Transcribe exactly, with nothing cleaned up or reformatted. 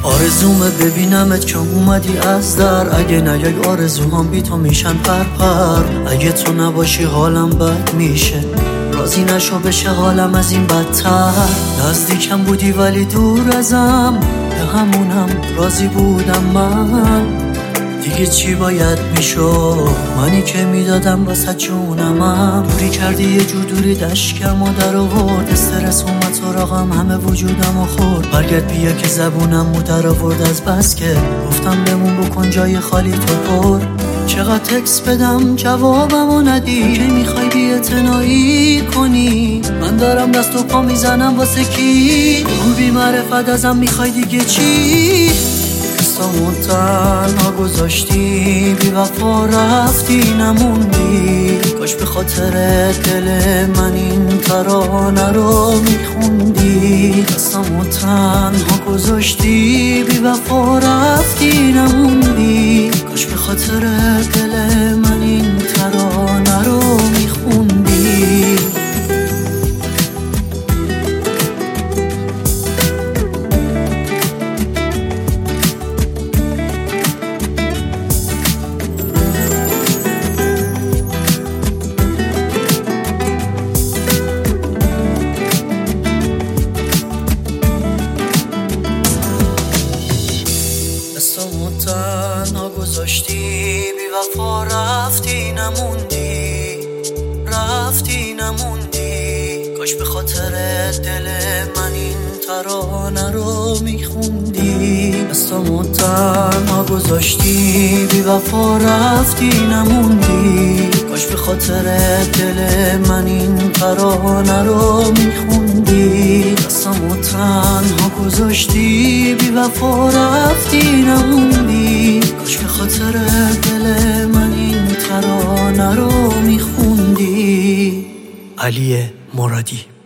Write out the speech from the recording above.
آرزومه ببینمت که اومدی از در، اگه نیای آرزوهام بی تو میشن پرپر. اگه تو نباشی حالم بد میشه، راضی نشو بشه حالم از این بدتر. نزدیکم بودی ولی دور ازم، به همونم راضی بودم من. دیگه چی باید میشد منی که میدادم واسه جونمم. دوری کردی یه جور دوری دشکم و در آورد، استرس اومد سراغم همه وجودم و خورد. برگرد بیا که زبونم مو در آورد از بس که گفتم بمون بکن جای خالی تو پر. چقدر تکس بدم جوابمو ندی، که میخوای بی‌اعتنایی کنی. من دارم دست و پا میزنم واسه کی، تو بی معرفت ازم میخوای دیگه چی؟ دستامو تنها گذاشتی، بی وفا رفتی نموندی. کاش به خاطر دل من این ترانه رو میخوندی. دستامو تنها گذاشتی، بی وفا رفتی نموندی. کاش به خاطر دل من این ترانه رو میخوندی. دستامو تنها گذاشتی، بی وفا رفتی نموندی. رفتی نموندی. کاش به خاطر دل من این ترانه رو میخوندی. دستامو تنها گذاشتی، بی وفا رفتی نموندی. کاش به خاطر دل من این ترانه رو میخوندی. دستامو تنها گذاشتی، بی وفا رفتی نموندی. کاش به خاطر دل من این ترانه رو میخوندی. علی مرادی.